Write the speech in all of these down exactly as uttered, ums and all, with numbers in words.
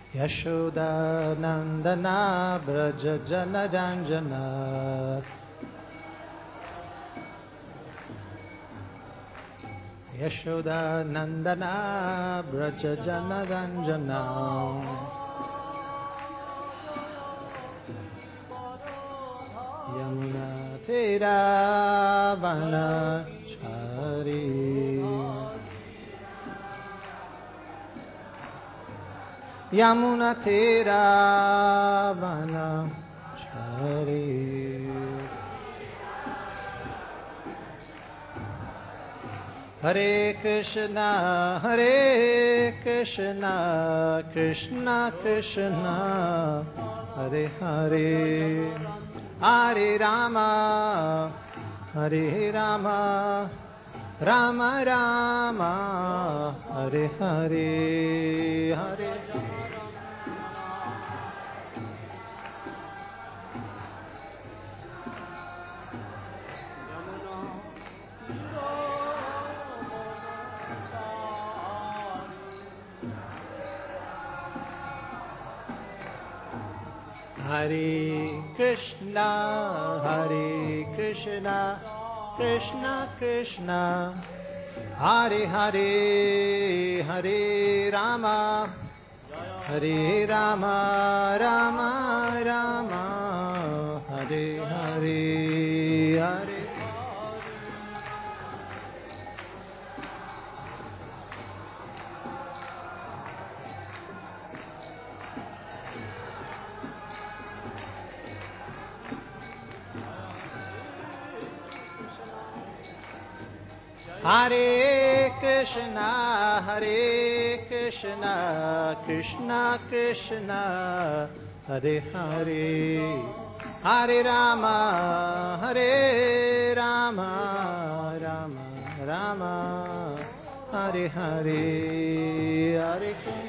Yashoda Nandana Braja Janaranjana Yashoda Nandana Braja Janaranjana Yamuna Tiravana Chari Yamuna Tiravana Chari Hare Krishna, Hare Krishna, Krishna Krishna, Hare Hare, Hare Rama, Hare Rama, Rama Rama, Hare Hare, Hare Hare Krishna, Hare Krishna, Krishna Krishna, Hare Hare, Hare Rama, Hare Rama, Rama Rama, Hare Hare, Hare Hare Krishna, Hare Krishna, Krishna Krishna, Hare Hare, Hare Rama, Hare Rama, Rama Rama, Hare Hare, Hare Krishna.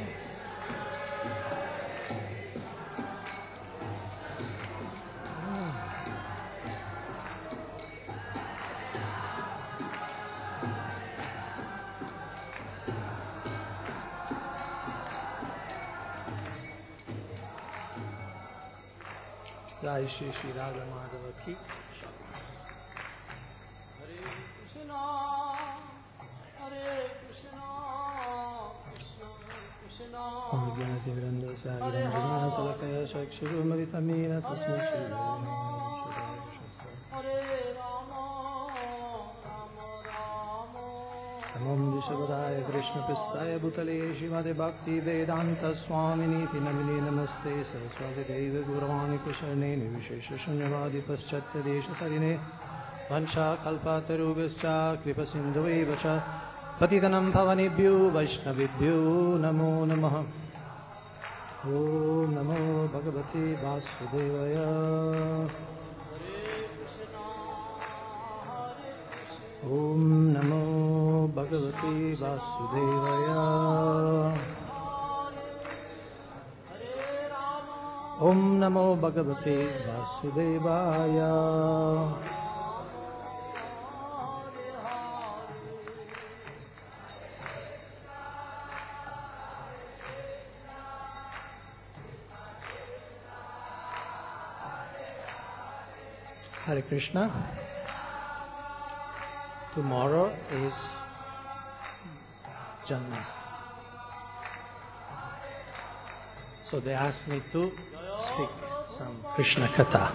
Jai Shri Shri Radha Madhava Ki. Hare Krishna, Hare Krishna, Krishna Krishna. Om Jnati Vranda Sari Ramana Salakaya Shakshurumavitamina Tasma Shri Hare Rama, Rama Rama. Namam Vishabhadaya Krishna Pristaya Bhutale Shrimate Bhakti Vedanta Swamini Namini Namaste Saraswati Deva Gauravani Kusharne Vishesha Shunyavadi Paschatya Desha Tarine Vansha Kalpatarubhascha Kripa Sindhueva Cha Patitanam Bhavanibhyo Vaishnavibhyo Namo Namaha Om Namo Bhagavate Vasudevaya Om Namo Bhagavate Vasudevaya Om Namo Bhagavate Vasudevaya Hare Krishna. Tomorrow is Janmashtami. So they asked me to speak some Krishna Katha.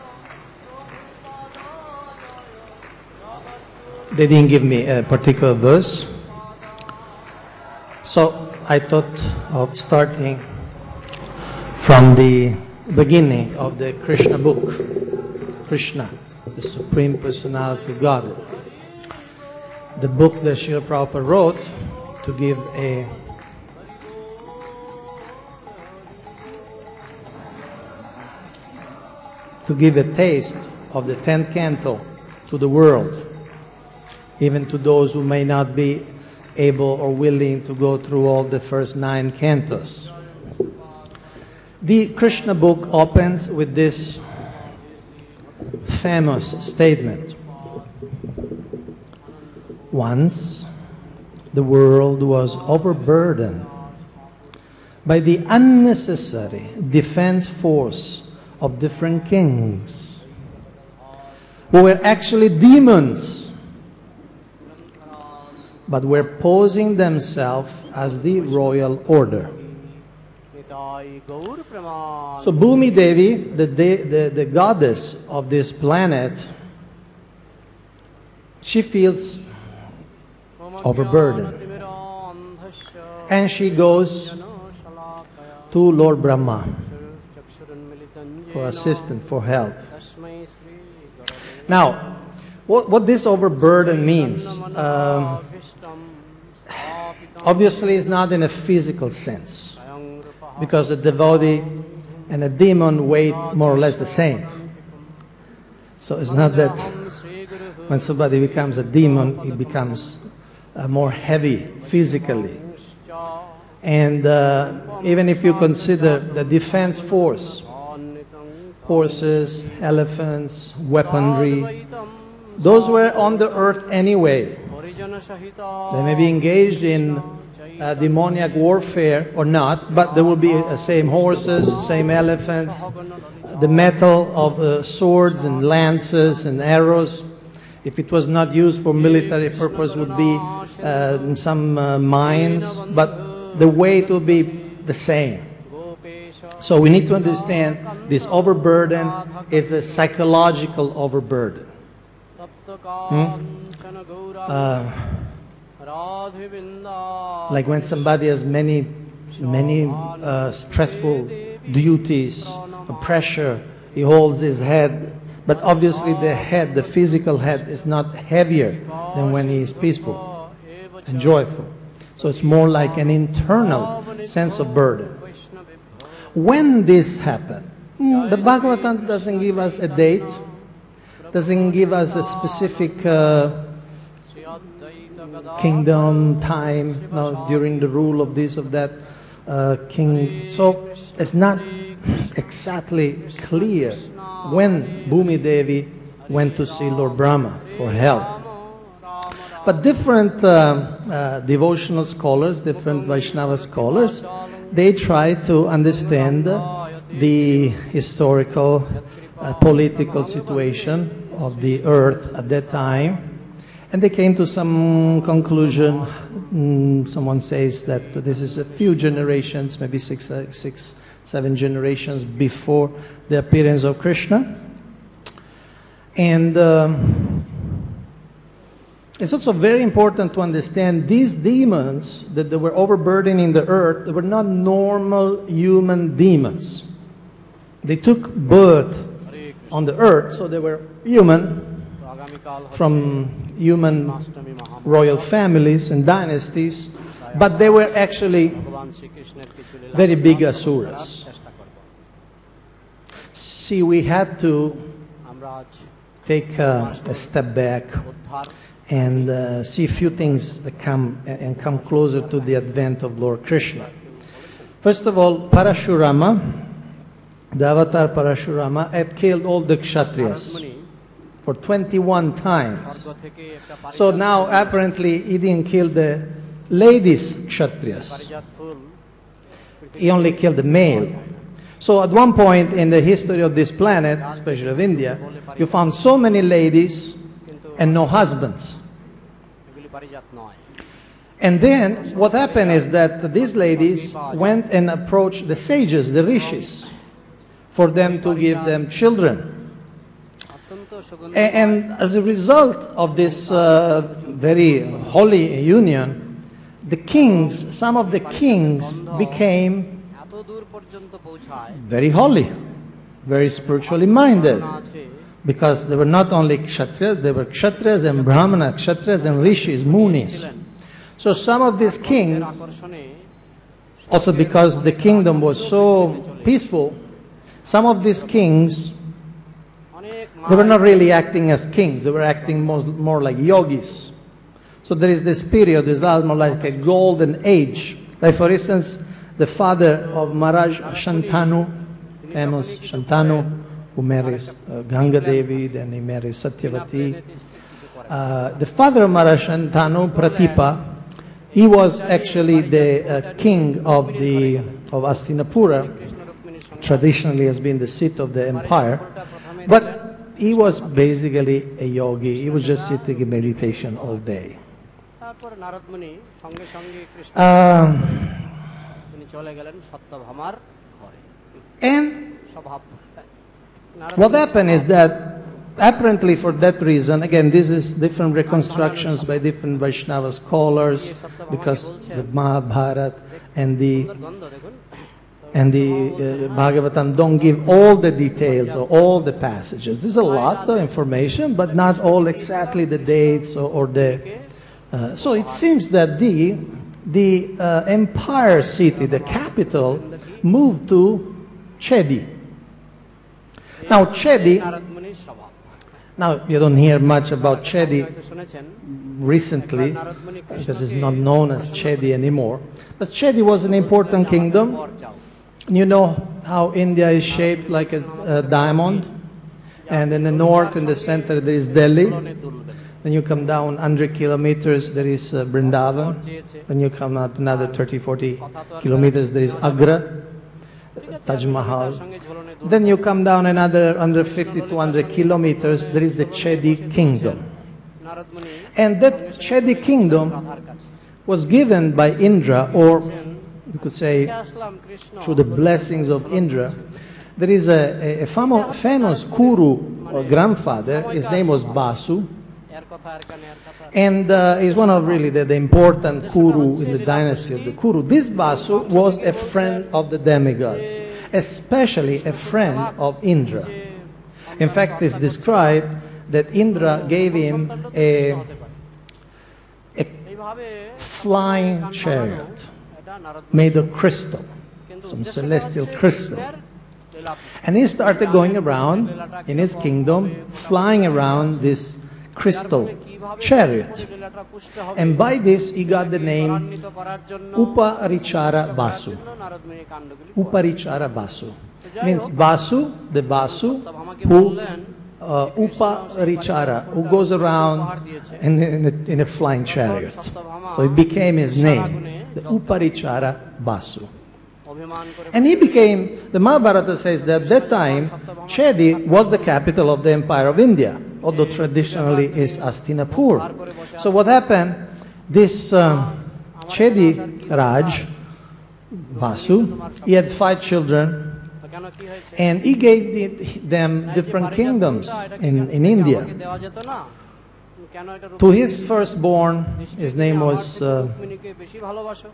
They didn't give me a particular verse. So I thought of starting from the beginning of the Krishna book. Krishna, the Supreme Personality of God. The book that Srila Prabhupada wrote to give a to give a taste of the tenth canto to the world, even to those who may not be able or willing to go through all the first nine cantos. The Krishna book opens with this famous statement. Once the world was overburdened by the unnecessary defense force of different kings who were actually demons, but were posing themselves as the royal order. So Bhumi Devi, the, de the, the goddess of this planet, she feels overburdened. And she goes to Lord Brahma for assistance, for help. Now, what, what this overburden means, um, obviously it's not in a physical sense, because a devotee and a demon weigh more or less the same. So it's not that when somebody becomes a demon, it becomes uh, more heavy physically. And uh, even if you consider the defense force, horses, elephants, weaponry, those were on the earth anyway. They may be engaged in uh, demoniac warfare or not, but there will be the uh, same horses, same elephants, uh, the metal of uh, swords and lances and arrows. If it was not used for military purpose, would be uh, some uh, mines, but the weight will be the same. So we need to understand this overburden is a psychological overburden. Hmm? Uh, like when somebody has many, many uh, stressful duties, pressure, he holds his head, but obviously the head, the physical head, is not heavier than when he is peaceful and joyful. So it's more like an internal sense of burden. When this happened, the Bhagavatam doesn't give us a date, doesn't give us a specific uh, kingdom, time, no, during the rule of this, of that uh, king. So it's not exactly clear when Bhumi Devi went to see Lord Brahma for help. But different uh, uh, devotional scholars, different Vaishnava scholars, they try to understand the historical, uh, political situation of the earth at that time. And they came to some conclusion. Mm, someone says that this is a few generations, maybe six, uh, six, seven generations before the appearance of Krishna. And um, it's also very important to understand these demons that they were overburdening the earth, they were not normal human demons. They took birth on the earth, so they were human, from human royal families and dynasties, but they were actually very big asuras. See, we had to take uh, a step back and uh, see a few things that come and come closer to the advent of Lord Krishna. First of all, Parashurama, the avatar Parashurama, had killed all the Kshatriyas for twenty-one times. So now apparently he didn't kill the ladies Kshatriyas. He only killed the male. So at one point in the history of this planet, especially of India, you found so many ladies and no husbands. And then what happened is that these ladies went and approached the sages, the rishis, for them to give them children. And as a result of this uh, very holy union, the kings, some of the kings became very holy, very spiritually minded, because they were not only Kshatriyas, they were Kshatriyas and Brahmanas, Kshatriyas and Rishis, Munis. So some of these kings, also because the kingdom was so peaceful, some of these kings, they were not really acting as kings, they were acting more, more like yogis. So there is this period, there's almost like a golden age. Like for instance, the father of Maharaj Shantanu, famous Shantanu, who marries uh, Ganga Devi, then he marries Satyavati. Uh, the father of Maharaj Shantanu, Pratipa, he was actually the uh, king of the of Hastinapura Krishna রুক্মিণীর সঙ্গে traditionally has been the seat of the empire, but he was basically a yogi. He was just sitting in meditation all day. তারপর নারদ মুনি সঙ্গে সঙ্গে Krishna Um, তিনি চলে গেলেন সত্যভামার ঘরে and স্বভাব নারদ what মুনি happened is that apparently for that reason, again, this is different reconstructions by different Vaishnava scholars, because the Mahabharata and the সুন্দর গন্ধ দেখুন and the uh, Bhagavatam don't give all the details or all the passages. There's a lot of information, but not all exactly the dates or, or the. Uh, so it seems that the the uh, empire city, the capital, moved to Chedi. Now Chedi. Narad মুনির স্বভাব Now you don't hear much about Chedi হয়তো শুনেছেন recently because it's not known as Chedi anymore. But Chedi was an important kingdom. বর চাও You know how India is shaped like a, a diamond, and in the north, in the center, there is Delhi. তুলনে তুলবেন Then you come down one hundred kilometers, there is uh, Vrindavan. চেয়েছে Then you come up another thirty, forty kilometers, there is Agra, Taj Mahal. তার সঙ্গে ঝোলনে দুল Then you come down another one hundred fifty, two hundred kilometers, there is the Chedi kingdom. Narad মুনি And that Chedi kingdom রাধার কাছে was given by Indra, or you could say Aslam Krishna through the blessings of Indra. There is a, a, a famo- famous Kuru uh, grandfather, his name was Basu, এর কথা আর কানে আর কথা and uh, he's one of really the, the important Kuru in the dynasty of the Kuru. This Basu was a friend of the demigods, especially a friend of Indra. In fact, it's described that Indra gave him a, a এইভাবে flying chariot এটা Narad made of crystal, কিন্তু some উদ্দেশ্য celestial হচ্ছে crystal. কৃষ্ণের লীলা And he started going around in his kingdom, flying around this crystal chariot. লীলাটা পুষ্ট হবে And by this, he got the name ত্বরান্বিত করার জন্য Uparichara Basu. জন্য নারদ মুনি কাণ্ডগুলি Uparichara Basu. Means Basu, the Basu, who uh, Uparichara, who goes around in, in, a, in a flying chariot. So it became his name, the Uparichara Basu. অভিমান করে And he became, the Mahabharata says that at that time, Chedi was the capital of the empire of India, although traditionally is Hastinapur. So what happened, this um, Chedi Raj, Vasu, he had five children, তো কেন কি হয়েছে and he gave the, them different kingdoms in, in India. আমাকে দেওয়া যেত না কেন এটা To his firstborn, his name was uh, রুক্মিণীকে বেশি ভালোবাসো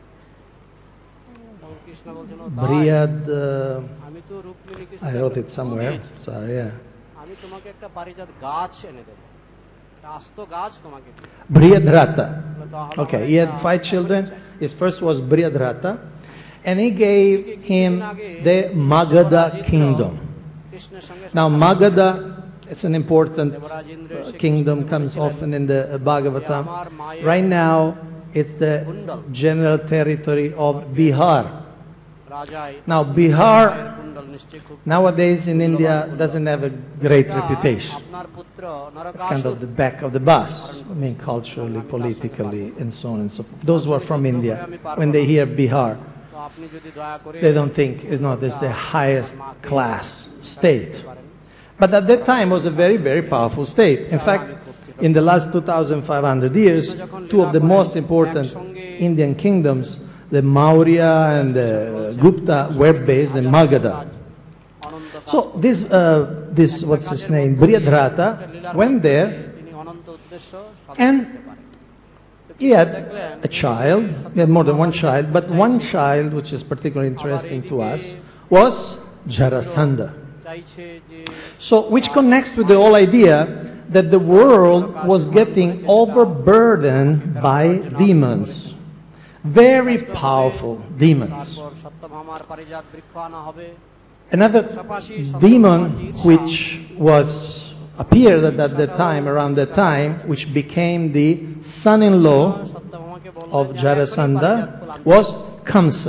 তখন কৃষ্ণ বলছেন ও তাই, Briad, uh, আমি তো রুক্মিণীকে I wrote it somewhere, sorry, yeah. আমি তোমাকে একটা পারিজাত গাছ এনে দেবো একটা আস্ত গাছ তোমাকে দেবো। Brihadrata. বলে, তাহলে Okay, আমার he had একটা five children. His first was Brihadrata, and he gave him the Magadha kingdom. কৃষ্ণের সঙ্গে Now, Magadha, it's an important uh, kingdom, comes often in the uh, Bhagavatam. Right now, it's the general territory of Bihar. রাজাই Now, Bihar কুণ্ডল নিশ্চয় খুব nowadays in India doesn't have a great reputation. আপনার পুত্র It's kind Narakasura of the back of the bus. I mean, culturally, politically, and so on and so forth. Those who are from India, when they hear Bihar, তো আপনি যদি দয়া করে they don't think it's not it's the highest class state. But at that time, it was a very, very powerful state. In fact, in the last two thousand five hundred years, two of the most important Indian kingdoms, the Maurya and the Gupta, were based in Magadha. Ananta So this, uh, this what's his name, Brihadrata, went there. তিনি অনন্ত উদ্দেশ্য And he had a child, he had more than one child, but one child, which is particularly interesting to us, was Jarasandha. চাইছে যে So, which connects with the whole idea that the world was getting overburdened by demons, very powerful demons. তারপর সত্যভামার পারিজাত বৃক্ষ আনা হবে Another demon which was appeared at that, that time, around that time, which became the son-in-law সত্যভামাকে of বললেন যে Jarasandha, was Kamsa.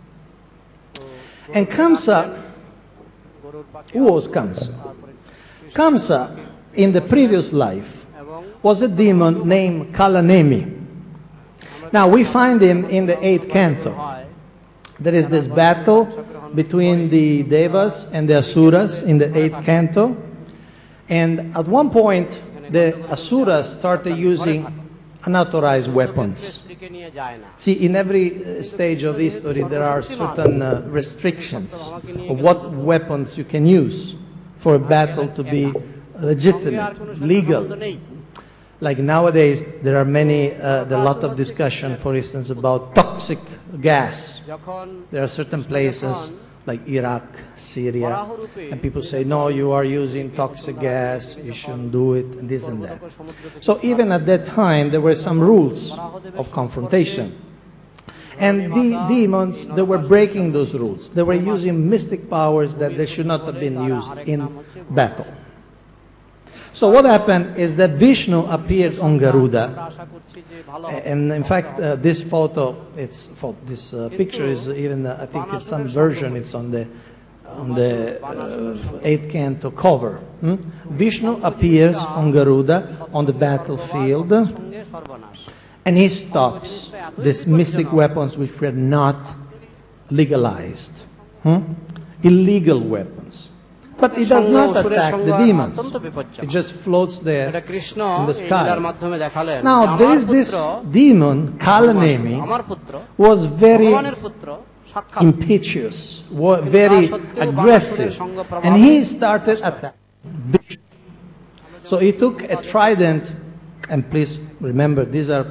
And Kamsa, গরুর পাখি who was Kamsa? তারপরে Kamsa, in the previous life, এবং was a demon named Kalanemi. Now we find him in the eighth canto. হয় there is this battle between the Devas and the Asuras in the eighth canto. And at one point, the Asuras started using unauthorized weapons. See, in every uh, stage of history, there are certain uh, restrictions of what weapons you can use for a battle to be legitimate, legal. Like nowadays, there are many, uh, a lot of discussion, for instance, about toxic gas. There are certain places like Iraq, Syria, and people say, no, you are using toxic gas, you shouldn't do it, and this and that. So even at that time, there were some rules of confrontation. And the demons, they were breaking those rules. They were using mystic powers that they should not have been used in battle. So what happened is that Vishnu appeared on Garuda, and in fact, uh, this photo, it's this uh, picture is even uh, I think it's some version. It's on the on the uh, eighth canto cover. Hmm? Vishnu appears on Garuda on the battlefield, and he stops these mystic weapons which were not legalized, hmm? illegal weapons. But it does not attack the demons. It just floats there in the sky. Now, there is this demon, Kalanemi, was very impetuous, very aggressive, and he started attacking. So he took a trident, and please remember, these are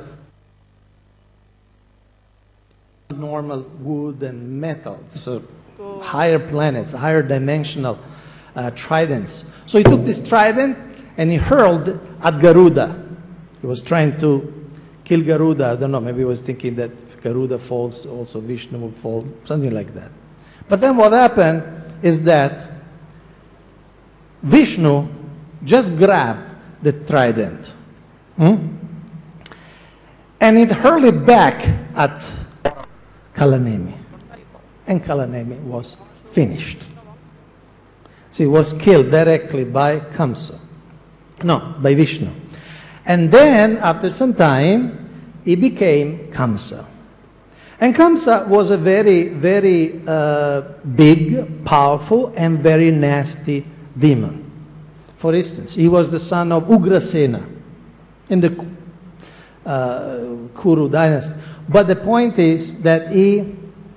normal wood and metal. These are higher planets, higher dimensional Uh, tridents. So he took this trident and he hurled at Garuda. He was trying to kill Garuda. I don't know, maybe he was thinking that if Garuda falls, also Vishnu will fall, something like that. But then what happened is that Vishnu just grabbed the trident, hmm? and it hurled it back at Kalanemi. And Kalanemi was finished. So he was killed directly by Kamsa. No, by Vishnu. And then, after some time, he became Kamsa. And Kamsa was a very, very uh, big, powerful, and very nasty demon. For instance, he was the son of Ugrasena in the uh, Kuru dynasty. But the point is that he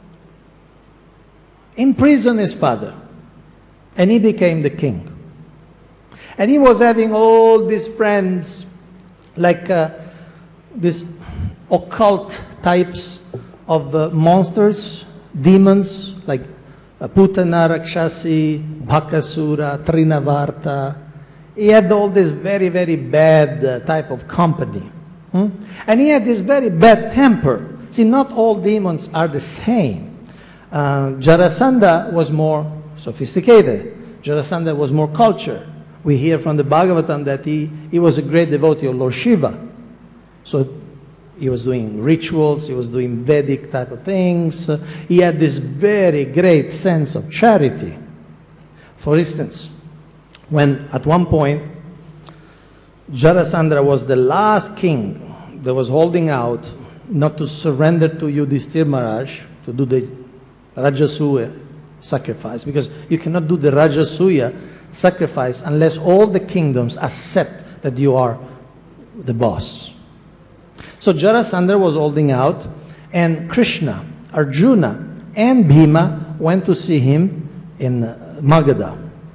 imprisoned his father. And he became the king. And he was having all these friends, like uh, these occult types of uh, monsters, demons, like uh, Putana, Rakshasi, Bhakasura, Trinavarta. He had all this very, very bad uh, type of company. Hmm? And he had this very bad temper. See, not all demons are the same. Uh, Jarasandha was more sophisticated. Jarasandha was more cultured. We hear from the Bhagavatam that he, he was a great devotee of Lord Shiva. So he was doing rituals, he was doing Vedic type of things. Uh, he had this very great sense of charity. For instance, when at one point Jarasandha was the last king that was holding out not to surrender to Yudhishthira Maharaj, to do the Rajasuya sacrifice, because you cannot do the Rajasuya sacrifice unless all the kingdoms accept that you are the boss. So Jarasandha was holding out, and Krishna, Arjuna, and Bhima went to see him in Magadha.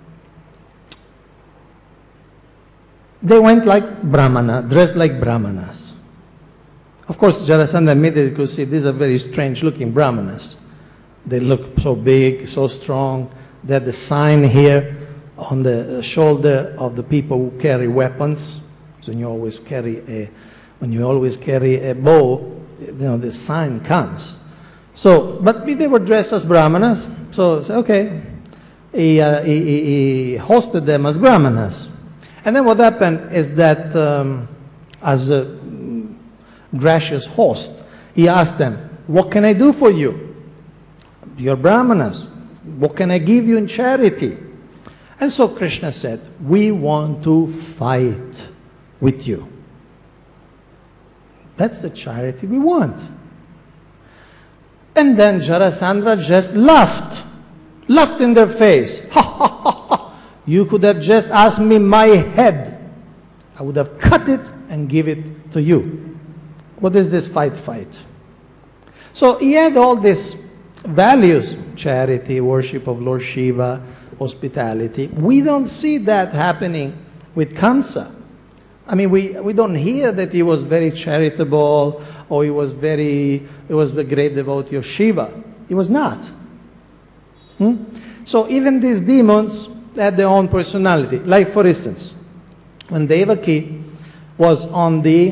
They went like Brahmana, dressed like Brahmanas. Of course, Jarasandha immediately could see these are very strange looking Brahmanas. They look so big, so strong. They had the sign here on the shoulder of the people who carry weapons. So when you always carry a, when you always carry a bow, you know, the sign comes. So, but they were dressed as Brahmanas. So, so okay, he, uh, he, he, he hosted them as Brahmanas. And then what happened is that um, as a gracious host, he asked them, what can I do for you? You're Brahmanas. What can I give you in charity? And so Krishna said, we want to fight with you. That's the charity we want. And then Jarasandha just laughed, laughed in their face. Ha ha ha ha! You could have just asked me my head. I would have cut it and give it to you. What is this fight fight? So he had all these values, charity, worship of Lord Shiva, hospitality. We don't see that happening with Kamsa. I mean, we, we don't hear that he was very charitable or he was very, he was a great devotee of Shiva. He was not. Hmm? So even these demons had their own personality. Like for instance, when Devaki was on the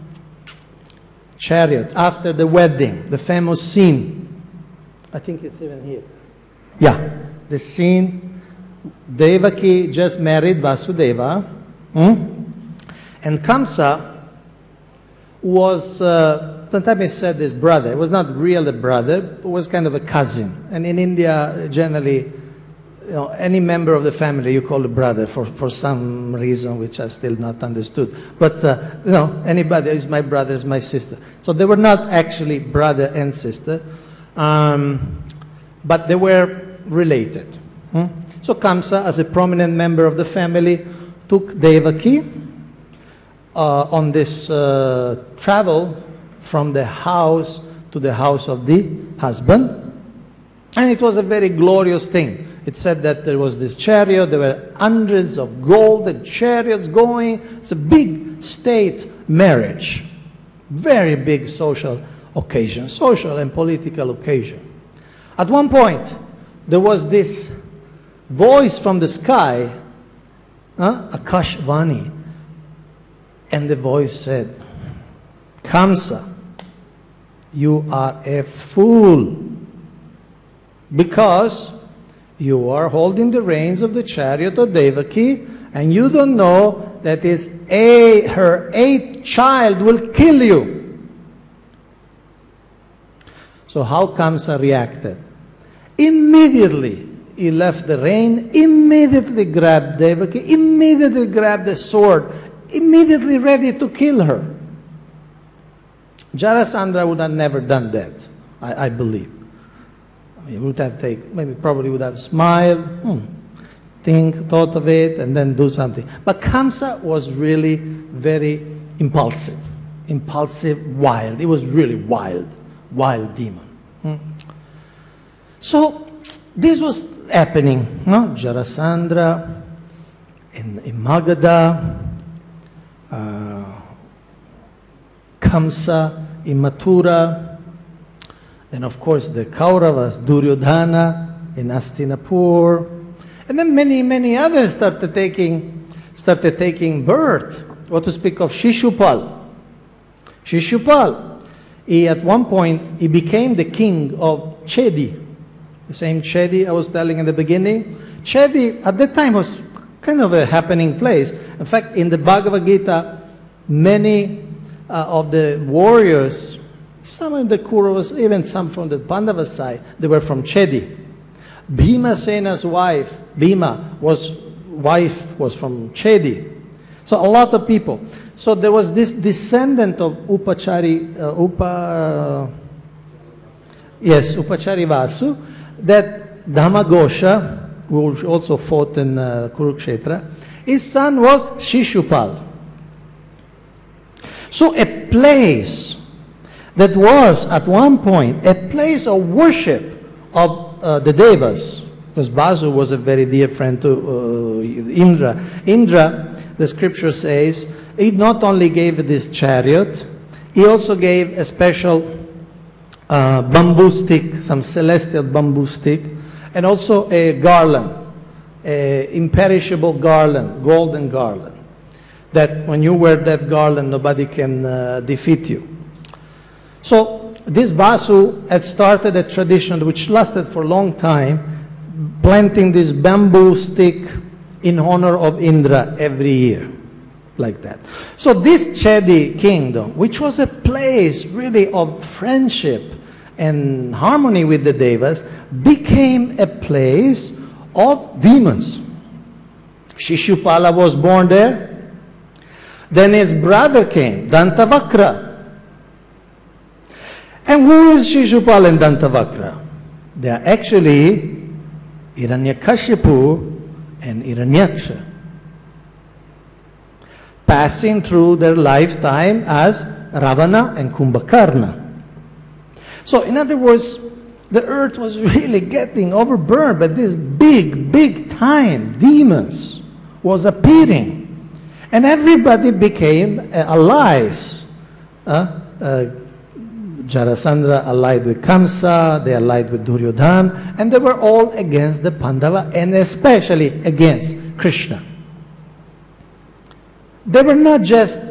chariot after the wedding, the famous scene, I think it's even here. Yeah, the scene, Devaki just married Vasudeva, hmm? And Kamsa was, uh, sometimes he said his brother. It was not really a brother, it was kind of a cousin. And in India, generally, you know, any member of the family you call a brother for, for some reason which I still not understood. But, uh, you know, anybody is my brother, is my sister. So they were not actually brother and sister, um, but they were related. Hmm? So Kamsa, as a prominent member of the family, took Devaki uh, on this uh, travel from the house to the house of the husband. And it was a very glorious thing. It said that there was this chariot, there were hundreds of golden chariots going. It's a big state marriage. Very big social occasion, social and political occasion. At one point, there was this voice from the sky, huh? Akashvani. And the voice said, Kamsa, you are a fool, because you are holding the reins of the chariot of Devaki, and you don't know that his a, her eighth child will kill you. So how Kamsa reacted? Immediately, he left the rein, immediately grabbed Devaki, immediately grabbed the sword, immediately ready to kill her. Jarasandha would have never done that, I, I believe. He would have taken, maybe probably would have smiled, hmm, think, thought of it, and then do something. But Kamsa was really very impulsive, impulsive, wild. He was really wild, wild demon. Hmm. So this was happening, no? Jarasandha, in, in Magadha, uh, Kamsa, in Mathura, then of course the Kauravas, Duryodhana in Hastinapur, and then many, many others started taking, started taking birth. What to speak of Shishupal. Shishupal, he at one point, he became the king of Chedi. The same Chedi I was telling in the beginning. Chedi at that time was kind of a happening place. In fact, in the Bhagavad Gita, many uh, of the warriors, some of the Kauravas, even some from the Pandava side, they were from Chedi. Bhimasena's wife, Bhima, was wife was from Chedi. So a lot of people. So there was this descendant of Upachari, uh, Upa, uh, yes, Upachari Vasu, that Dhamagosha, who also fought in uh, Kurukshetra, his son was Shishupal. So a place that was at one point a place of worship of uh, the Devas, because Vasu was a very dear friend to uh, Indra. Indra, the scripture says, he not only gave this chariot, he also gave a special uh, bamboo stick, some celestial bamboo stick, and also a garland, a imperishable garland, golden garland, that when you wear that garland, nobody can uh, defeat you. So this Vasu had started a tradition which lasted for a long time, planting this bamboo stick in honor of Indra every year, like that. So this Chedi kingdom, which was a place really of friendship and harmony with the Devas, became a place of demons. Shishupala was born there. Then his brother came, Dantavakra. And who is Shishupal and Dantavakra? They are actually Hiranyakashipu and Hiranyaksha, passing through their lifetime as Ravana and Kumbhakarna. So, in other words, the earth was really getting overburned by these big, big time demons was appearing. And everybody became uh, allies. Uh, uh, Jarasandha allied with Kamsa, they allied with Duryodhana, and they were all against the Pandava, and especially against Krishna. They were not just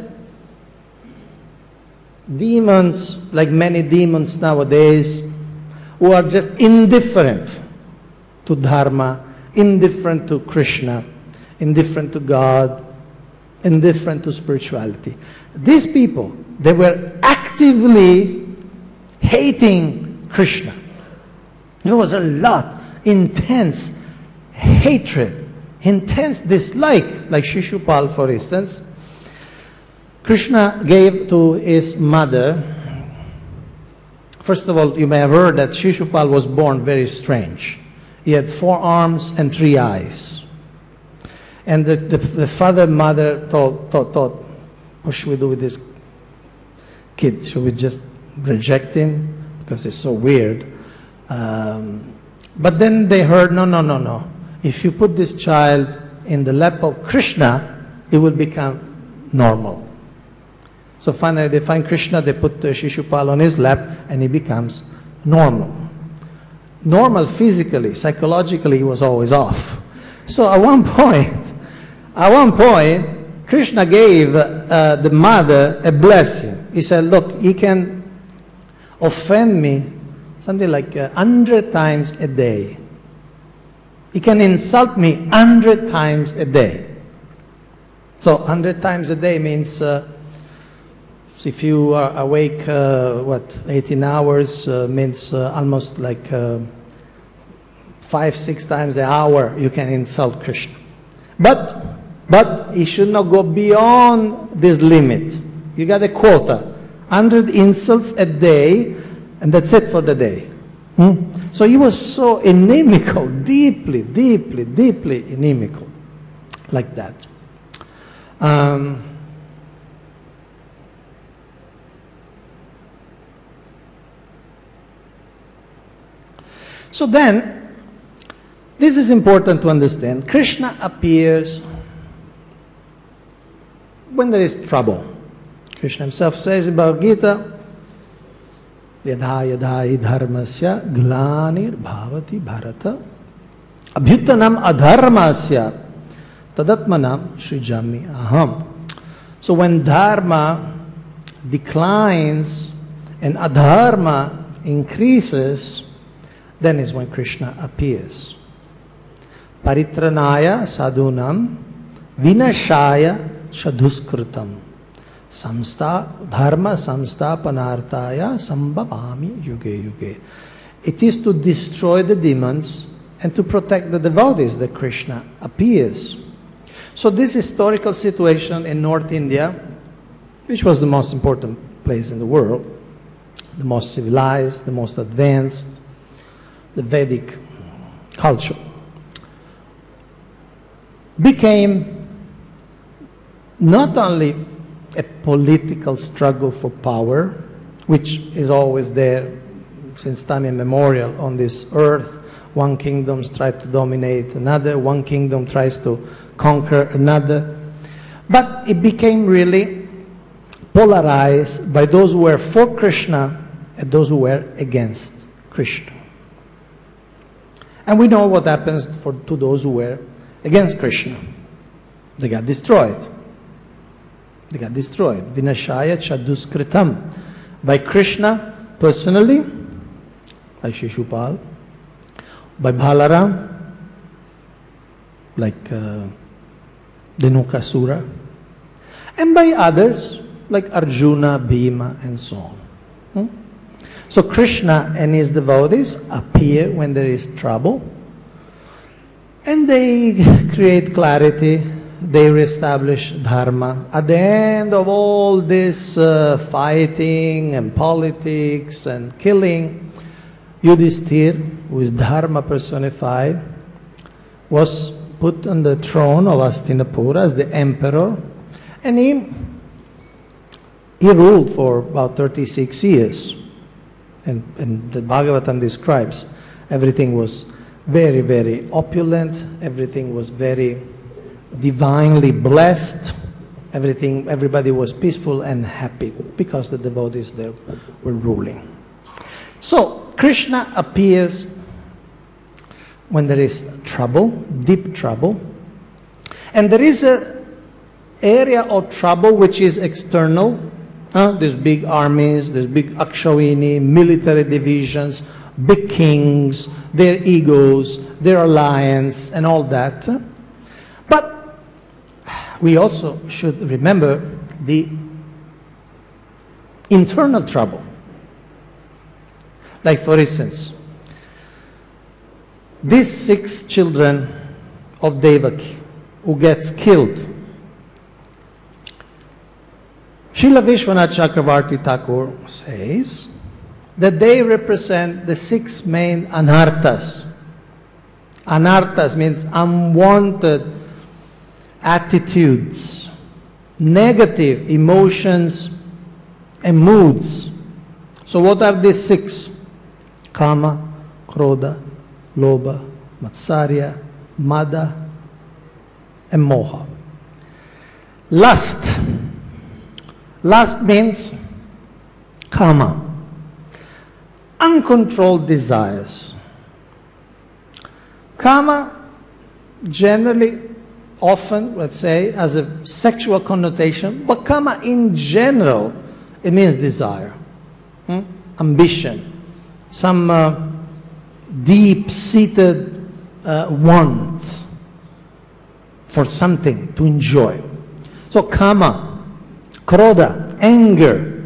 demons, like many demons nowadays, who are just indifferent to Dharma, indifferent to Krishna, indifferent to God, indifferent to spirituality. These people, they were actively hating Krishna. There was a lot, intense hatred, intense dislike, like Shishupal, for instance. Krishna gave to his mother, first of all, you may have heard that Shishupal was born very strange. He had four arms and three eyes. And the, the, the father and mother thought, thought, thought, what should we do with this kid? Should we just reject him? Because it's so weird. Um, but then they heard, no, no, no, no. If you put this child in the lap of Krishna, it will become normal. So finally they find Krishna, they put uh, Shishupal on his lap, and he becomes normal. Normal physically, psychologically he was always off. So at one point, at one point, Krishna gave uh, the mother a blessing. He said, look, he can offend me something like a hundred times a day. He can insult me a hundred times a day. So a hundred times a day means uh, if you are awake, uh, what, eighteen hours, uh, means uh, almost like uh, five, six times an hour you can insult Krishna. But, but he should not go beyond this limit. You got a quota, one hundred insults a day, and that's it for the day. Hmm? So he was so inimical, deeply, deeply, deeply inimical, like that. Um, so then, this is important to understand. Krishna appears when there is trouble. Krishna himself says in Bhagavad Gita, Yadha yadha dharmasya glanir bhavati bharata abhyutanam adharmasya tadatmanam srijami aham. So when dharma declines and adharma increases, then is when Krishna appears. Paritranaya sadhunam vinashaya sadhuskrutam samsta dharma samstapanartaya sambhavami yuge yuge. It is to destroy the demons and to protect the devotees that Krishna appears. So this historical situation in North India, which was the most important place in the world, the most civilized, the most advanced, the Vedic culture, became not only a political struggle for power, which is always there since time immemorial on this earth. One kingdom tries to dominate another, one kingdom tries to conquer another. But it became really polarized by those who were for Krishna and those who were against Krishna. And we know what happens for, to those who were against Krishna. They got destroyed. They got destroyed. Vinashaya chaduskritam. By Krishna personally, by Shishupal, by Balaram, like uh, Dhenukasura, and by others like Arjuna, Bhima, and so on. Hmm? So Krishna and his devotees appear when there is trouble, and they create clarity, they reestablish Dharma. At the end of all this uh, fighting and politics and killing, Yudhishthir, who is Dharma personified, was put on the throne of Hastinapura as the emperor, and he, he ruled for about thirty-six years. And, and the Bhagavatam describes everything was very, very opulent, everything was very divinely blessed, everything, everybody was peaceful and happy because the devotees there were ruling. So, Krishna appears when there is trouble, deep trouble, and there is an area of trouble which is external. Uh, there's big armies, there's big Akshawini, military divisions, big kings, their egos, their alliance, and all that. But we also should remember the internal trouble. Like, for instance, these six children of Devaki who gets killed, Srila Vishwanath Chakravarti Thakur says that they represent the six main anarthas. Anarthas means unwanted attitudes, negative emotions and moods. So what are these six? Kama, Krodha, Lobha, Matsarya, Mada, and Moha. Lust. Lust means Kama. Uncontrolled desires. Kama generally, often, let's say, has a sexual connotation, but Kama in general, it means desire, hmm? ambition, some uh, deep-seated uh, want for something to enjoy. So Kama, Krodha, anger,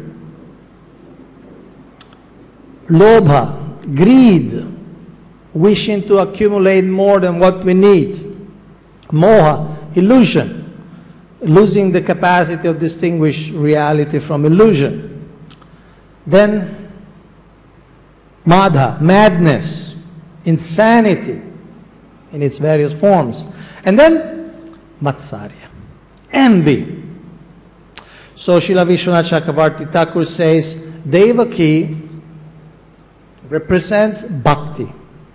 Lobha, greed, wishing to accumulate more than what we need. Moha, illusion, losing the capacity of distinguish reality from illusion. Then Madha, madness, insanity in its various forms. And then Matsarya, envy. So Srila Vishwanath Chakravarti Thakur says Devaki represents bhakti.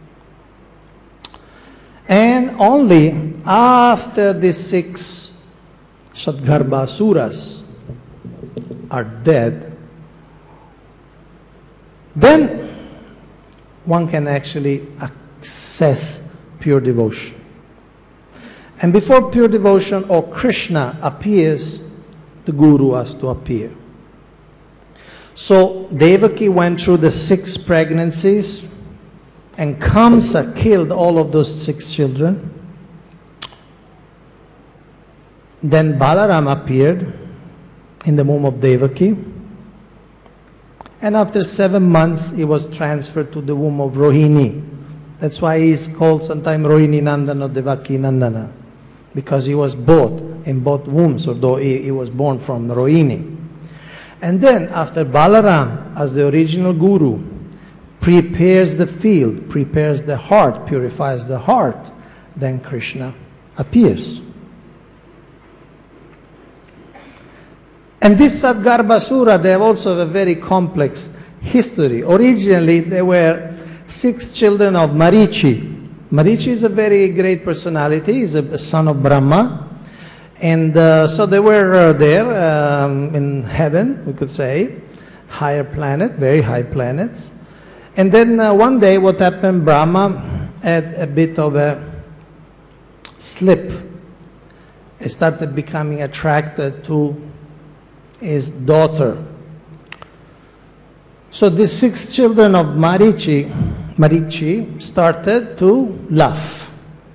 And only after the six Shatgarbha Asuras are dead, then one can actually access pure devotion. And before pure devotion or Krishna appears, the Guru has to appear. So Devaki went through the six pregnancies, and Kamsa killed all of those six children. Then Balaram appeared in the womb of Devaki, and after seven months he was transferred to the womb of Rohini. That's why he is called sometimes Rohini Nandana or Devaki Nandana, because he was both in both wombs, although he, he was born from Rohini. And then after Balaram, as the original Guru, prepares the field, prepares the heart, purifies the heart, then Krishna appears. And this Satgarbhasura, they have also a very complex history. Originally, they were six children of Marichi. Marichi is a very great personality. He's a, a son of Brahma. And uh, so they were uh, there um, in heaven, we could say, higher planet, very high planets. And then uh, one day what happened, Brahma had a bit of a slip. He started becoming attracted to his daughter. So the six children of Marichi, Marichi started to laugh.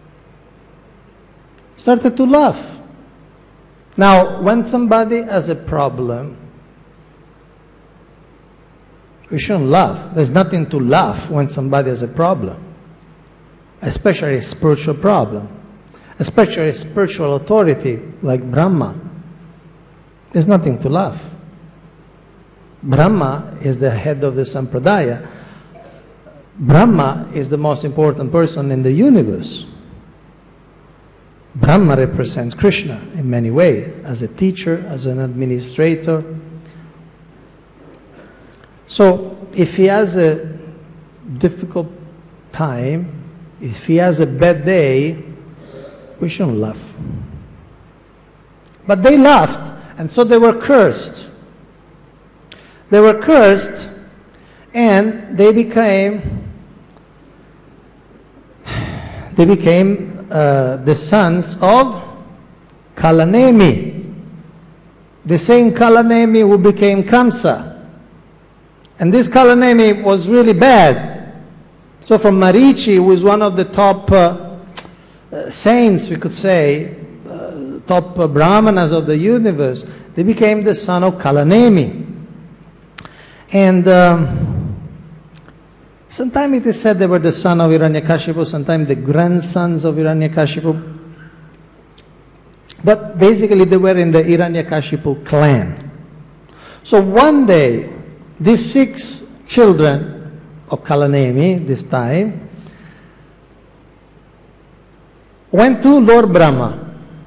Started to laugh. Now, when somebody has a problem, we shouldn't laugh. There's nothing to laugh when somebody has a problem, especially a spiritual problem. especially a spiritual authority like Brahma, there's nothing to laugh. Brahma is the head of the Sampradaya. Brahma is the most important person in the universe. Brahma represents Krishna in many ways, as a teacher, as an administrator. So if he has a difficult time, if he has a bad day, we shouldn't laugh. But they laughed, and so they were cursed. They were cursed, and they became they became uh, the sons of Kalanemi, the same Kalanemi who became Kamsa. And this Kalanemi was really bad. So from Marichi, who was one of the top uh, uh, saints, we could say, uh, top uh, brahmanas of the universe, they became the son of Kalanemi. And um, sometimes it is said they were the son of Hiranyakashipu, sometimes the grandsons of Hiranyakashipu. But basically they were in the Hiranyakashipu clan. So one day, these six children of Kalanemi, this time, went to Lord Brahma.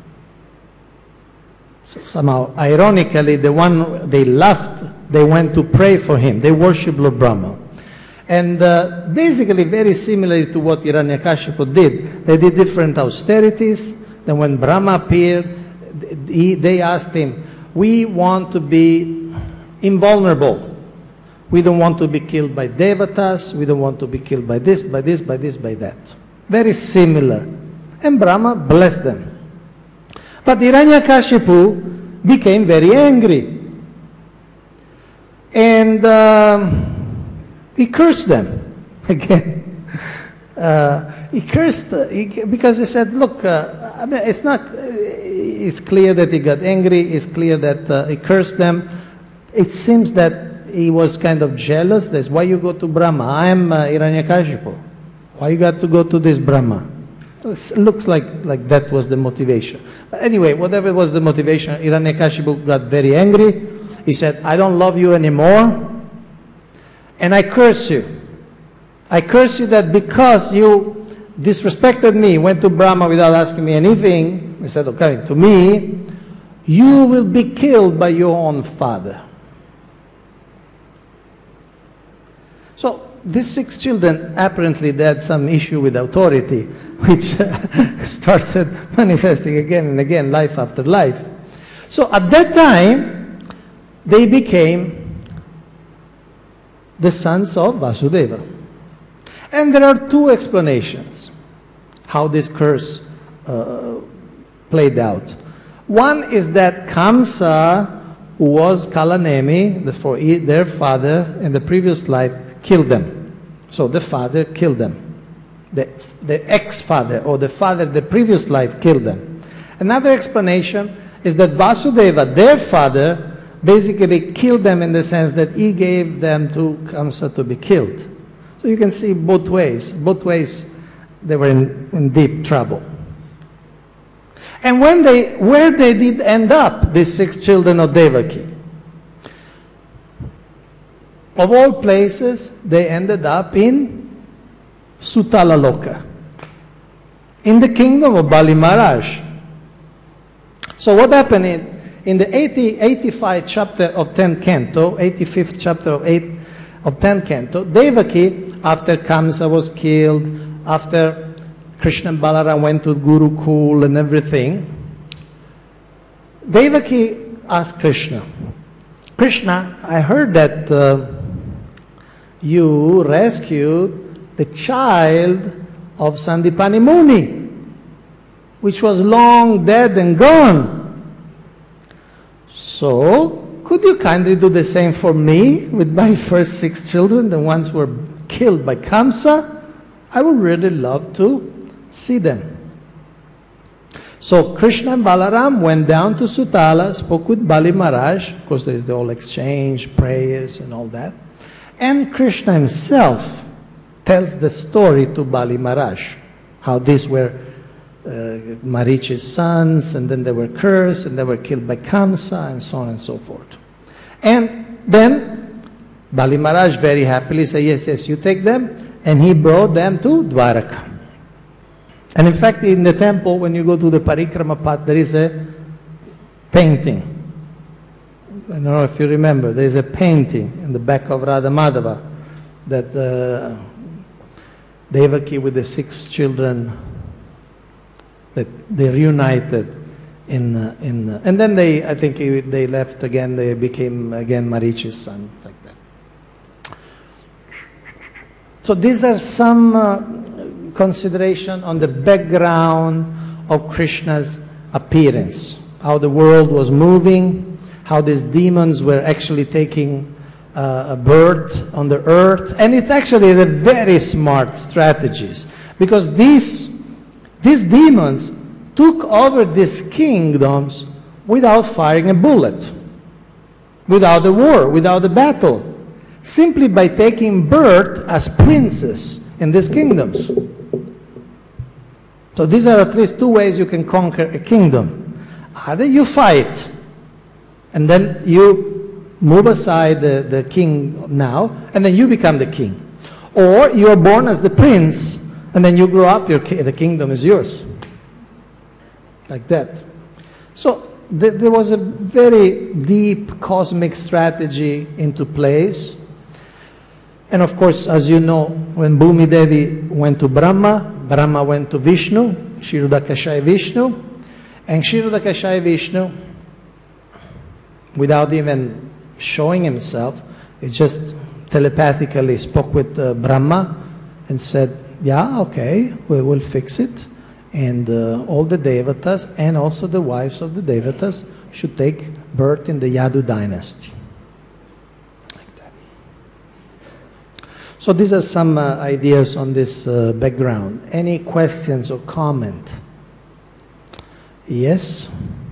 So somehow, ironically, the one they left, they went to pray for him. They worship Lord Brahma. And uh, basically very similar to what Hiranyakashipu did. They did different austerities. Then when Brahma appeared, he, they asked him, we want to be invulnerable. We don't want to be killed by devatas. We don't want to be killed by this, by this, by this, by that. Very similar. And Brahma blessed them. But Hiranyakashipu became very angry. And um, he cursed them again. Uh, he cursed uh, he, because he said, look, uh, I mean, it's not, uh, it's clear that he got angry. It's clear that uh, he cursed them. It seems that he was kind of jealous. That's why you go to Brahma. I am uh, Hiranyakashipu. Why you got to go to this Brahma? It looks like, like that was the motivation. But anyway, whatever was the motivation, Hiranyakashipu got very angry. He said, I don't love you anymore, and I curse you. I curse you that because you disrespected me, went to Brahma without asking me anything, he said, okay, to me, you will be killed by your own father. So these six children, apparently they had some issue with authority, which started manifesting again and again, life after life. So at that time, they became the sons of Vasudeva. And there are two explanations how this curse uh, played out. One is that Kamsa, who was Kalanemi, the, for their father in the previous life, killed them. So the father killed them. The, the ex-father, or the father in the previous life, killed them. Another explanation is that Vasudeva, their father, basically killed them in the sense that he gave them to Kamsa to be killed. So you can see both ways. Both ways they were in, in deep trouble. And when they, where they did end up, these six children of Devaki? Of all places, they ended up in Sutala Loka, in the kingdom of Bali Maharaj. So what happened in In the eighty, eighty-fifth chapter of tenth canto, eighty-fifth chapter of, eight, of tenth canto, Devaki, after Kamsa was killed, after Krishna and Balaram went to Gurukul and everything, Devaki asked Krishna, Krishna, I heard that uh, you rescued the child of Sandipani Muni, which was long dead and gone. So, could you kindly do the same for me with my first six children, the ones who were killed by Kamsa? I would really love to see them. So Krishna and Balaram went down to Sutala, spoke with Bali Maharaj. Of course, there is the whole exchange, prayers and all that. And Krishna himself tells the story to Bali Maharaj, how these were uh, Marichi's sons, and then they were cursed, and they were killed by Kamsa, and so on and so forth. And then Bali Maharaj very happily said, yes, yes, you take them, and he brought them to Dwaraka. And in fact, in the temple, when you go to the Parikrama path, there is a painting. I don't know if you remember, there is a painting in the back of Radha Madhava that uh, Devaki with the six children, that they reunited in, uh, in uh, and then they, I think they left again, they became again Marichi's son, like that. So these are some uh, consideration on the background of Krishna's appearance, how the world was moving, how these demons were actually taking uh, a birth on the earth. And it's actually a very smart strategies, because these, these demons took over these kingdoms without firing a bullet, without a war, without a battle, simply by taking birth as princes in these kingdoms. So these are at least two ways you can conquer a kingdom. Either you fight, and then you move aside the, the king now, and then you become the king. Or you are born as the prince, and then you grow up, your, the kingdom is yours. Like that. So th there was a very deep cosmic strategy into place. And of course, as you know, when Bhumi Devi went to Brahma, Brahma went to Vishnu, Kshirodakashayi Vishnu, and Kshirodakashayi Vishnu, without even showing himself, he just telepathically spoke with uh, Brahma and said, yeah, okay, we will fix it. And uh, all the Devatas and also the wives of the Devatas should take birth in the Yadu dynasty. Like that. So these are some uh, ideas on this uh, background. Any questions or comment? Yes?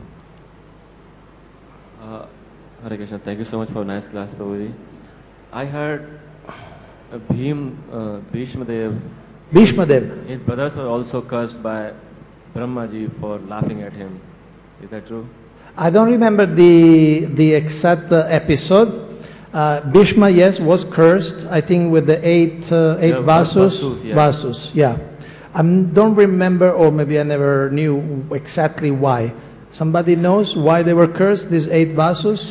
Hare Krishna, thank you so much for a nice class, Prabhuji. I heard uh, Bhim, uh, Bhishma Dev, Bhishma Dev. his brothers were also cursed by Brahmaji for laughing at him. Is that true? I don't remember the, the exact uh, episode. Uh, Bhishma, yes, was cursed, I think with the eight, uh, eight Yeah, vasus. vasus, yeah. Vasus, yeah. I don't remember, or maybe I never knew exactly why. Somebody knows why they were cursed, these eight vasus?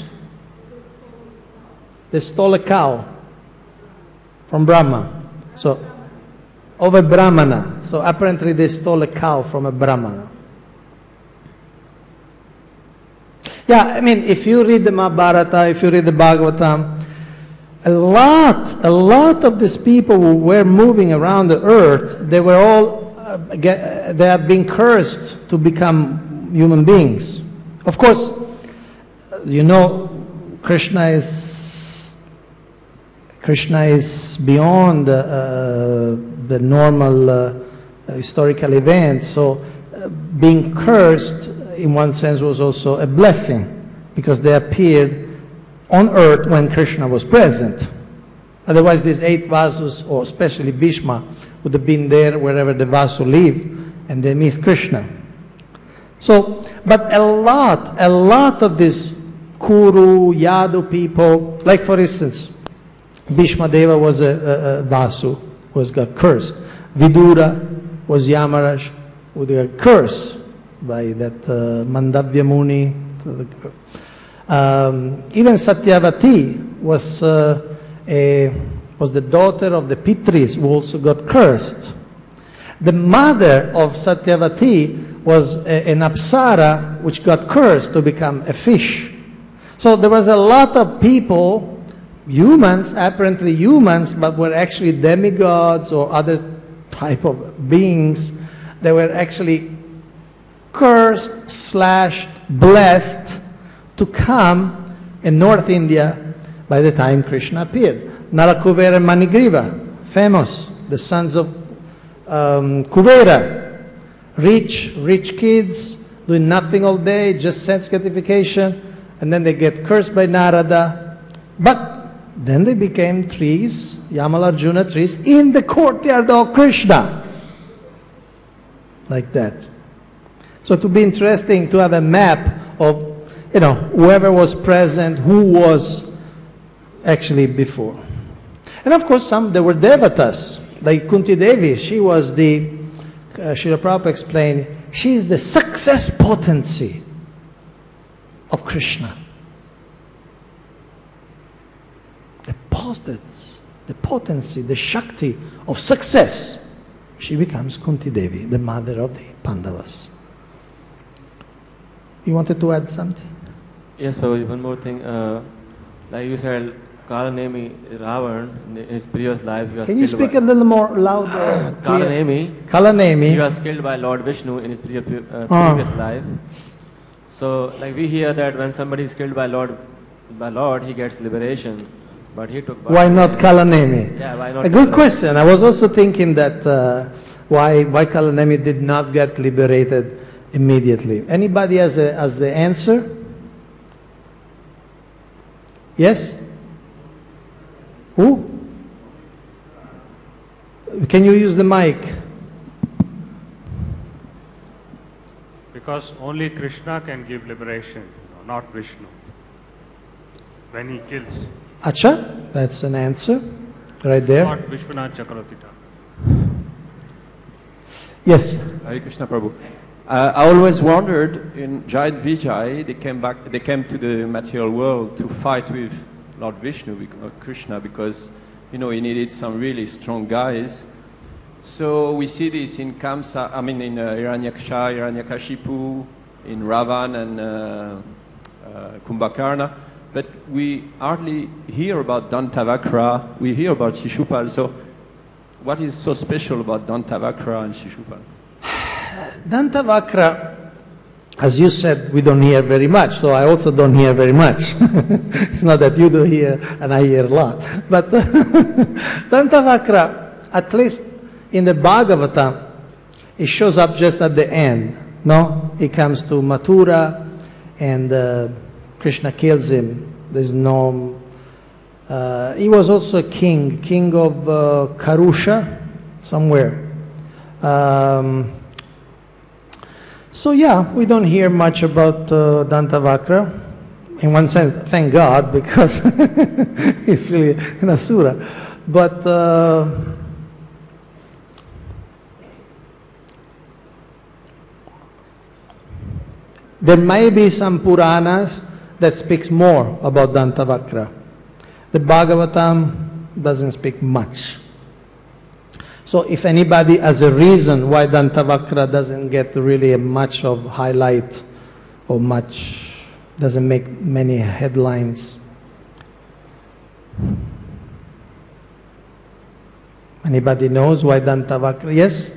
They stole a cow from Brahma. So, of a Brahmana. So apparently they stole a cow from a Brahmana. Yeah, I mean, if you read the Mahabharata, if you read the Bhagavatam, a lot, a lot of these people who were moving around the earth, they were all, uh, get, they have been cursed to become human beings. Of course, you know, Krishna is Krishna is beyond uh, the normal uh, historical event. So uh, being cursed, in one sense, was also a blessing, because they appeared on earth when Krishna was present. Otherwise, these eight vasus, or especially Bhishma, would have been there wherever the vasu lived, and they missed Krishna. So, but a lot, a lot of these Kuru, Yadu people, like for instance, Bhishma Deva was a, a, a Vasu, was got cursed. Vidura was Yamaraj, who got cursed by that uh, Mandavya Muni. Um, even Satyavati was uh, a was the daughter of the Pitris, who also got cursed. The mother of Satyavati was a, an Apsara, which got cursed to become a fish. So there was a lot of people, humans, apparently humans, but were actually demigods or other type of beings that were actually cursed slash blessed to come in North India by the time Krishna appeared. Nalakuvera and Manigriva, famous, the sons of um, Kuvera, rich, rich kids, doing nothing all day, just sense gratification, and then they get cursed by Narada. But then they became trees, Yamalarjuna trees, in the courtyard of Krishna. Like that. So it would be interesting to have a map of, you know, whoever was present, who was actually before. And of course, some there were devatas, like Kunti Devi. She was the, uh, Srila Prabhupada explained, she is the success potency of Krishna. The potency, the potency, the Shakti of success. She becomes Kunti Devi, the mother of the Pandavas. You wanted to add something? Yes, Prabhuji, one more thing. Uh, like you said, Kalanemi, Ravan, in his previous life, he was Can you killed speak by... a little more louder? Kalanemi, Kalanemi. he was killed by Lord Vishnu in his pre- uh, Ah. previous life. So, like we hear that when somebody is killed by Lord, by Lord, he gets liberation. But he took... Why not Kalanemi? Yeah, why not A good Kalanemi? question. I was also thinking that uh, why why Kalanemi did not get liberated immediately. Anybody has, a, has the answer? Yes? Who? Can you use the mic? Because only Krishna can give liberation, you know, not Vishnu. When he kills, Acha, that's an answer right there. not Vishwanath Chakravarti. Yes. Hare Krishna Prabhu. Uh, I always wondered in Giant Vijay, they came back, they came to the material world to fight with Lord Vishnu, bec- uh, Krishna, because you know he needed some really strong guys. So we see this in Kamsa, I mean in uh, Hiranyaksha, Hiranyakashipu, in Ravan and uh, uh, Kumbhakarna, but we hardly hear about Dantavakra. We hear about Shishupal. So what is so special about Dantavakra and Shishupal? Dantavakra, as you said, we don't hear very much, so I also don't hear very much. It's not that you do hear and I hear a lot. But Dantavakra, at least in the Bhagavatam, it shows up just at the end. No? He comes to Mathura and uh, Krishna kills him. There's no... Uh, he was also a king, king of uh, Karusha, somewhere. Um, So yeah, we don't hear much about uh, Dantavakra. In one sense, thank God, because he's really an asura. But uh, there may be some Puranas that speaks more about Dantavakra. The Bhagavatam doesn't speak much. So if anybody has a reason why Dantavakra doesn't get really much of highlight or much, doesn't make many headlines. Anybody knows why Dantavakra? Yes?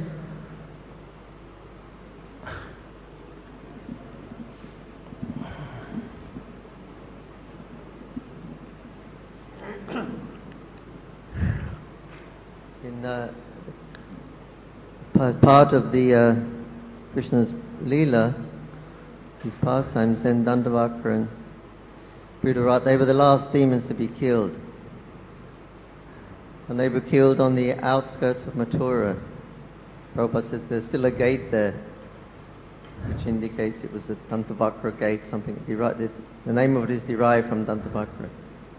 In, uh, as part of the uh, Krishna's Leela, his pastimes, then Dantavakra and Brihaderatha, they were the last demons to be killed. And they were killed on the outskirts of Mathura. Prabhupada says there's still a gate there, which indicates it was the Dantavakra gate, something derived, the, the name of it is derived from Dantavakra.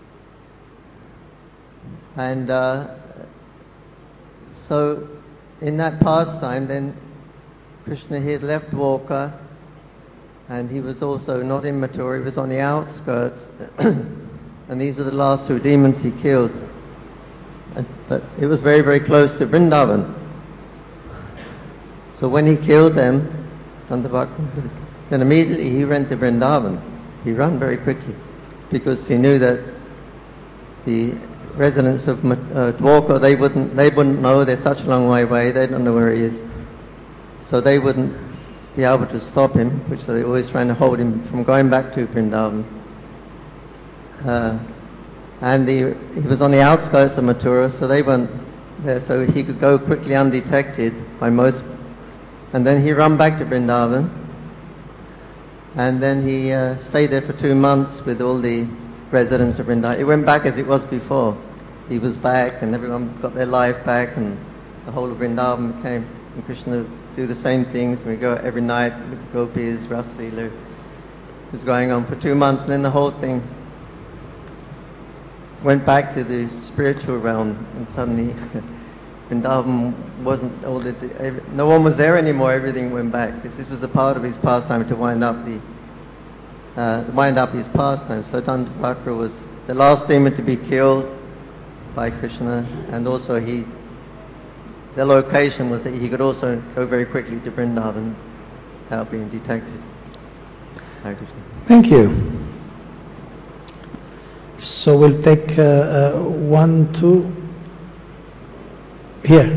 And uh, so in that pastime, then Krishna had left Dwarka, and he was also not in Mathura, he was on the outskirts, and these were the last two demons he killed. And, but it was very, very close to Vrindavan. So when he killed them, Dantavakra, then immediately he ran to Vrindavan. He ran very quickly, because he knew that the residents of uh, Dwarka, they wouldn't, they wouldn't know, they're such a long way away, they don't know where he is. So they wouldn't be able to stop him, which they're always trying to hold him from going back to Vrindavan. Uh, and the, he was on the outskirts of Mathura, so they weren't there, so he could go quickly undetected by most. And then he ran back to Vrindavan, and then he uh, stayed there for two months with all the residents of Vrindavan. It went back as it was before. He was back, and everyone got their life back, and the whole of Vrindavan became and Krishna would do the same things. We go every night with the gopis, Raslila. It was going on for two months, and then the whole thing went back to the spiritual realm, and suddenly Vrindavan wasn't all the, no one was there anymore. Everything went back. This, this was a part of his pastime to wind up the uh, wind up his pastime. So Dantavakra was the last demon to be killed by Krishna, and also he, the location was that he could also go very quickly to Vrindavan without being detected. Hare Krishna. Thank you. So we'll take uh, uh, one, two, here.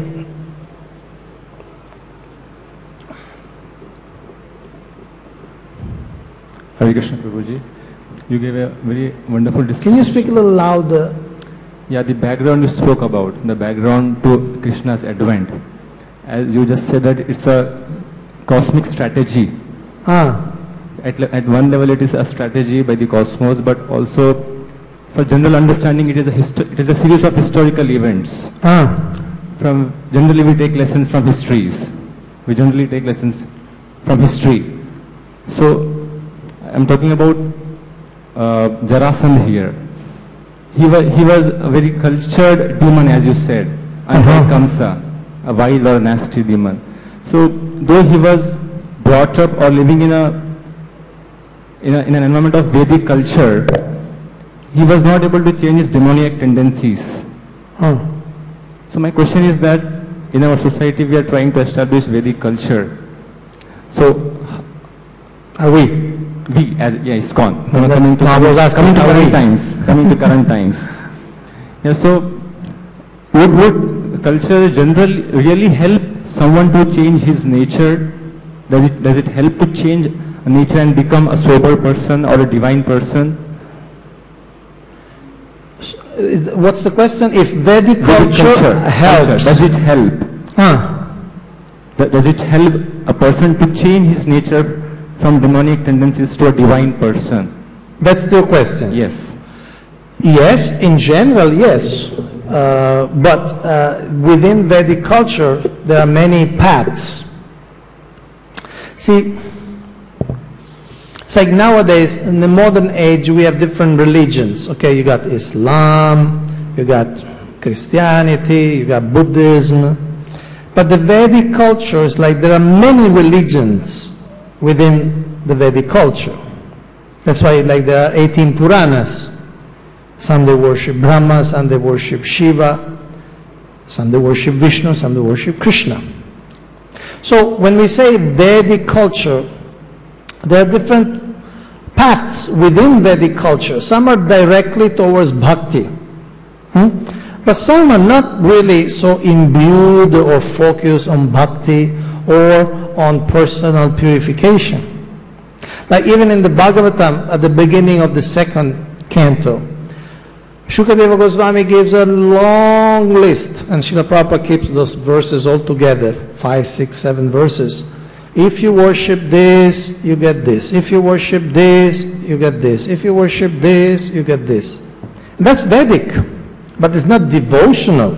Hare Krishna Prabhuji, you gave a very wonderful discussion. Can you speak a little louder? Yeah, the background you spoke about, the background to Krishna's advent. As you just said that it's a cosmic strategy. Ah. At, at one level it is a strategy by the cosmos, but also for general understanding it is a, histo- it is a series of historical events. Ah. From generally we take lessons from histories. We generally take lessons from history. So I'm talking about uh, Jarasandha here. He was, he was a very cultured demon, as you said, unlike uh-huh. Kamsa, a wild or nasty demon. So though he was brought up or living in a in, a, in an environment of Vedic culture, he was not able to change his demoniac tendencies. Huh. So my question is that in our society we are trying to establish Vedic culture. So are we? We as yeah, ISKCON. No, coming to, no, coming, coming to current we? times. Coming to current times. Yeah. So would would culture generally really help someone to change his nature? Does it does it help to change nature and become a sober person or a divine person? What's the question? If Vedic, Vedic culture, culture helps, culture, does it help? Huh. Does it help a person to change his nature from demonic tendencies to a divine person? That's the question. Yes. Yes, in general, yes. Uh, but uh, within Vedic culture, there are many paths. See, it's like nowadays, in the modern age, we have different religions. Okay, you got Islam, you got Christianity, you got Buddhism. But the Vedic culture is like there are many religions within the Vedic culture. That's why like there are eighteen Puranas. Some they worship Brahma, some they worship Shiva, some they worship Vishnu, some they worship Krishna. So when we say Vedic culture, there are different paths within Vedic culture. Some are directly towards bhakti. Hmm? But some are not really so imbued or focused on bhakti or on personal purification. Like even in the Bhagavatam, at the beginning of the second canto, Shukadeva Goswami gives a long list, and Srila Prabhupada keeps those verses all together, five, six, seven verses. If you worship this, you get this. If you worship this, you get this. If you worship this, you get this. And that's Vedic, but it's not devotional.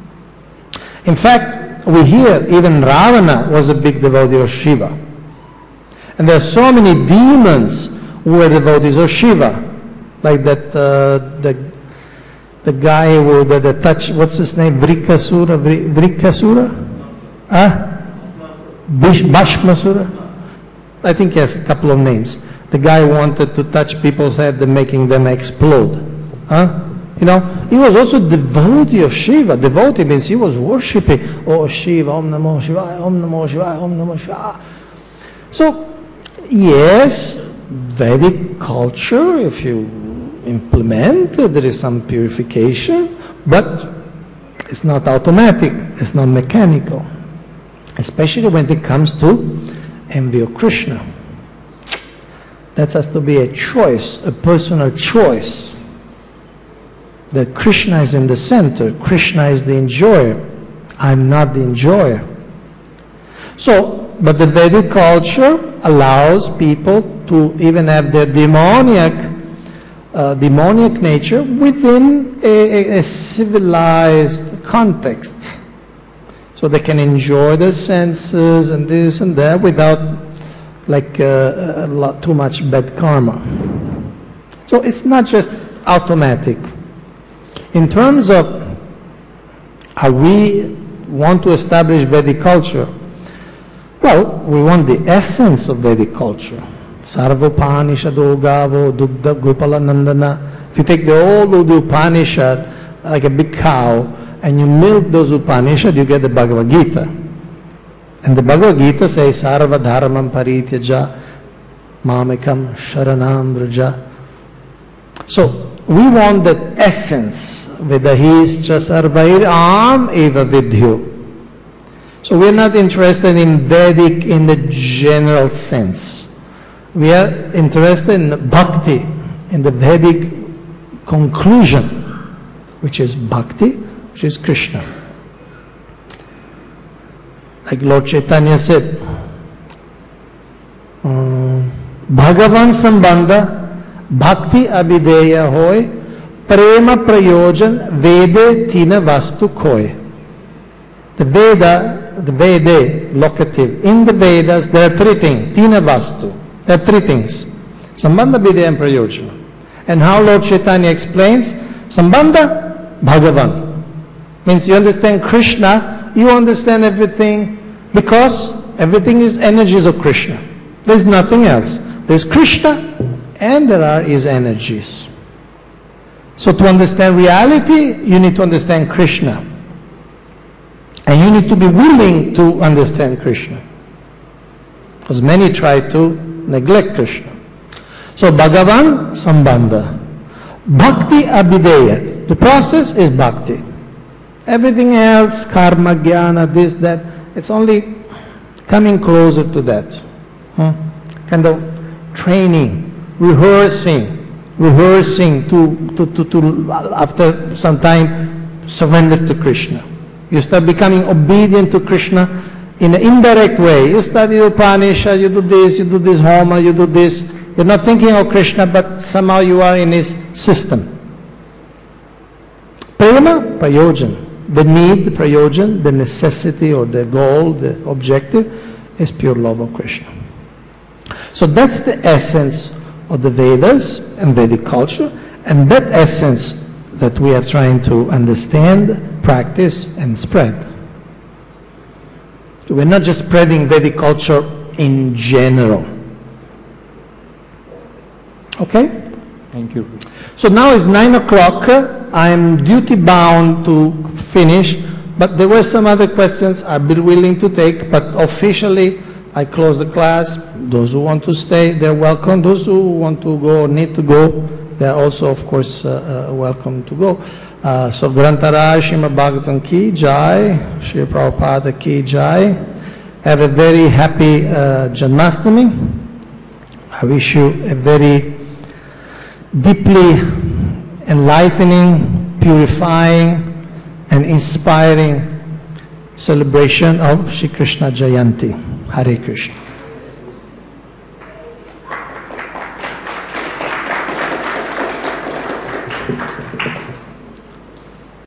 In fact, we hear even Ravana was a big devotee of Shiva. And there are so many demons who were devotees of Shiva. Like that, uh, the, the guy who the, the touch, what's his name? Vrikasura? Vri, Vrikasura? Huh? Bish, Bhashmasura? I think he has a couple of names. The guy wanted to touch people's head and making them explode. Huh? You know, he was also devotee of Shiva. Devotee means he was worshipping, oh Shiva, Om Namo Shivaya, Om Namo Shivaya, Om Namo Shivaya. So, yes, Vedic culture, if you implement, there is some purification, but it's not automatic, it's not mechanical. Especially when it comes to envy of Krishna. That has to be a choice, a personal choice. That Krishna is in the center, Krishna is the enjoyer, I'm not the enjoyer. So, but the Vedic culture allows people to even have their demoniac, uh, demoniac nature within a, a, a civilized context. so they can enjoy the senses and this and that without like uh, a lot too much bad karma. So it's not just automatic. In terms of how we want to establish Vedic culture, well, we want the essence of Vedic culture. Sarvopanishado Gavo Dugdha Gopalanandana. If you take the whole of the Upanishad, like a big cow, and you milk those Upanishads, you get the Bhagavad Gita. And the Bhagavad Gita says, Sarva Dharmam Parityaja Mamekam Sharanam Vraja. So, we want that essence. Vedahishcha sarvair am eva vidhyo. So we are not interested in Vedic in the general sense. We are interested in bhakti, in the Vedic conclusion, which is bhakti, which is Krishna. Like Lord Chaitanya said, um, Bhagavan Sambandha Bhakti Abhideya hoy, Prema Prayojan Vede Tina Vastu Koy. The Veda, the Vede, locative, in the Vedas there are three things, Tina Vastu. There are three things, Sambandha, Abhideya and Prayojana. And how Lord Chaitanya explains, Sambandha, Bhagavan. Means you understand Krishna, you understand everything, because everything is energies of Krishna. There is nothing else. There is Krishna, and there are his energies. So to understand reality, you need to understand Krishna. And you need to be willing to understand Krishna. Because many try to neglect Krishna. So Bhagavan Sambandha. Bhakti Abhideya. The process is bhakti. Everything else, karma, jnana, this, that, it's only coming closer to that. Hmm? Kind of training. Rehearsing, rehearsing to, to, to, to, after some time, surrender to Krishna. You start becoming obedient to Krishna in an indirect way. You study the Upanishad, you do this, you do this homa, you do this. You're not thinking of Krishna, but somehow you are in his system. Prema, prayojan. The need, the prayojan, the necessity or the goal, the objective is pure love of Krishna. So that's the essence of the Vedas and Vedic culture, and that essence that we are trying to understand, practice, and spread. So we're not just spreading Vedic culture in general. Okay? Thank you. So now it's nine o'clock. I'm duty bound to finish, but there were some other questions I'd be willing to take, but officially I close the class. Those who want to stay, they're welcome. Those who want to go or need to go, they're also, of course, uh, uh, welcome to go. Uh, so, Grantaraj Srimad Bhagavatam ki jai, Srila Prabhupada ki jai. Have a very happy uh, Janmashtami. I wish you a very deeply enlightening, purifying, and inspiring celebration of Shri Krishna Jayanti. Hare Krishna.